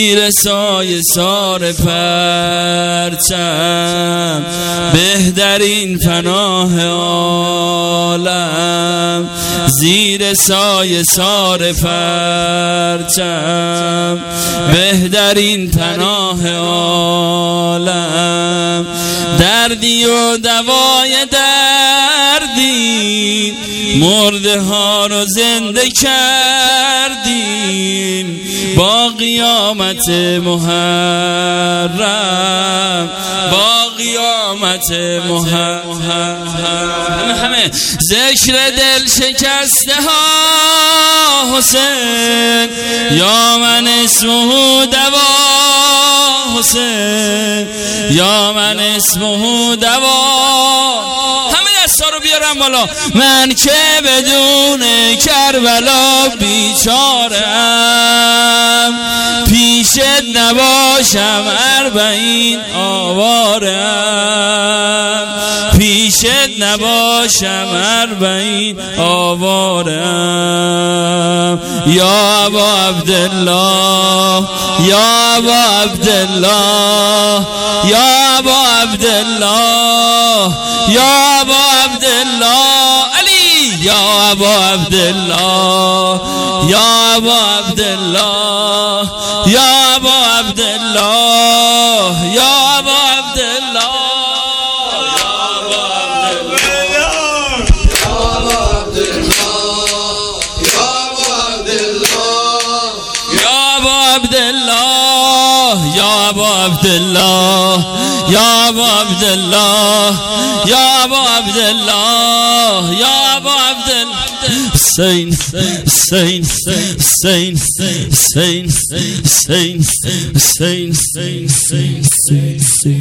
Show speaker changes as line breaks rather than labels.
زیر سایه سار پرچم بهترین پناه عالم، زیر سایه سار پرچم بهترین پناه عالم. دردی و دوای دردی، مرده ها رو زنده کردیم با قیامت محرم، با قیامت محرم. همه ذکر دل شکسته ها حسین، یا من اسمه دوا حسین، یا من اسمه دوا. همه دستا رو بیارم بالا. من که بدون کربلا بیچارم، پیشت نباشم 40 آوارم، پیشت نباشم 40 آوارم. یا ابا عبدالله، یا ابا عبدالله، یا ابا عبدالله، یا ابا عبدالله علی، یا ابا عبدالله، یا ابا عبدالله، یا ابا عبدالله، یا ابا عبدالله. یا ابا عبدالله، یا ابا عبدالله، یا ابا عبدالله، یا ابا عبدالله. حسین حسین حسین حسین حسین حسین حسین.